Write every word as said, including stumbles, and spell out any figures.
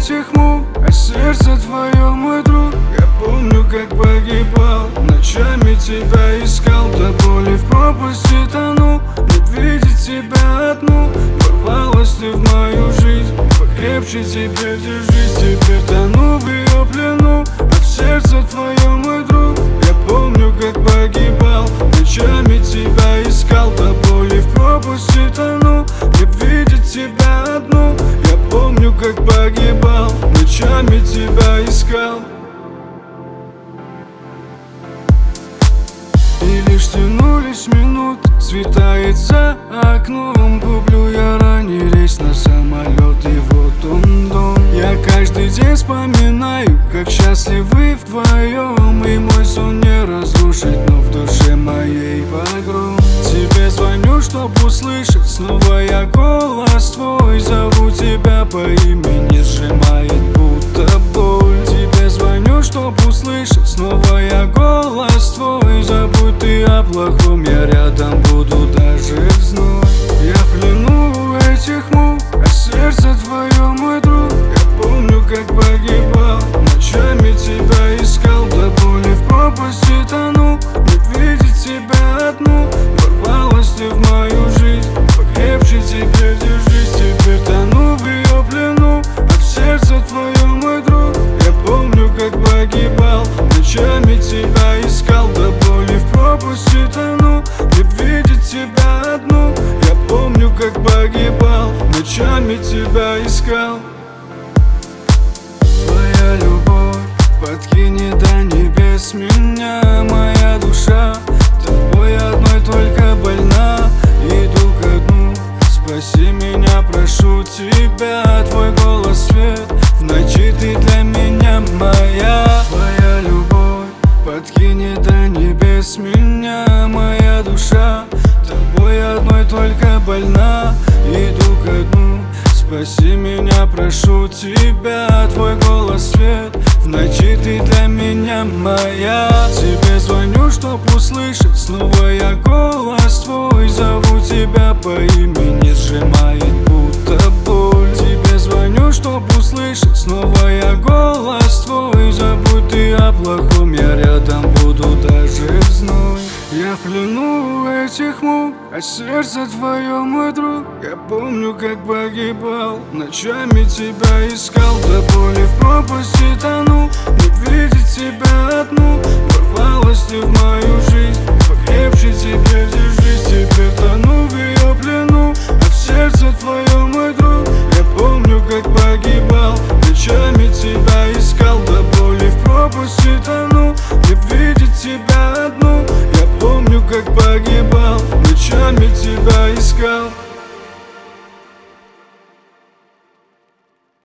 этих мук, а сердце твое, мой друг. Я помню, как погибал, ночами тебя искал, до боли в пропасти тонул. Не видеть тебя одну, ворвалась ты в мою жизнь. Покрепче теперь держись, теперь тону в ее плену. А в сердце твое, мой друг. Я помню, как погибал, ночами тебя искал, до боли в пропасти тонул. Не видеть тебя одну. Я помню, как погибал, ночами тебя искал. И лишь тянулись минуты, светает за окном. Гублю я ранний рейс на самолет, и вот он дом. Я каждый день вспоминаю, как счастливы вдвоем. И мой сон не разрушить, но в душе моей погром. Тебе звоню, чтоб услышать снова я голос твой. Зову тебя по имени, сжимает будто боль. Тебе звоню, чтоб услышать снова я голос твой. Забудь ты о плохом, я рядом буду даже в зной. Я в плену этих мук, а сердце твое, мой друг. Я помню, как погибал, ночами тебя искал, до боли в пропасти тонул. Не видеть тебя одну, ворвалась ты в мою жизнь. Покрепче теперь держись, теперь тону в ее плену. А в сердце твое, мой друг. Я помню, как погибал, ночами тебя искал, до боли в пропасти тонул. Не видеть тебя одну. Я помню, как погибал, ночами тебя искал. Твоя любовь подкинет до небес меня, моя душа тобой одной только больна. Иду ко дну, спаси меня, прошу тебя. Твой голос свет, в ночи ты для меня моя. Твоя любовь подкинет до небес меня, моя душа тобой одной только больна. Иду ко дну, спаси меня, прошу тебя. Твой голос свет, в ночи ты для меня моя. Тебе звоню, чтоб услышать снова я голос твой. Зову тебя по имени, сжимает будто боль. Тебе звоню, чтоб услышать снова я голос твой. Забудь ты о плохом, я рядом буду даже в зной. Я в плену этих мук, а сердце твое, мой друг. Я помню, как погибал, ночами тебя искал, до боли в пропасти тонул. Не видеть тебя одну, ворвалась ты в мою жизнь. Покрепче теперь держись, теперь тону в ее плену. А в сердце твое, мой друг. Я помню, как погибал, ночами тебя искал, до боли в пропасти тонул. Не видеть тебя одну. Я помню, как погибал, ночами тебя искал.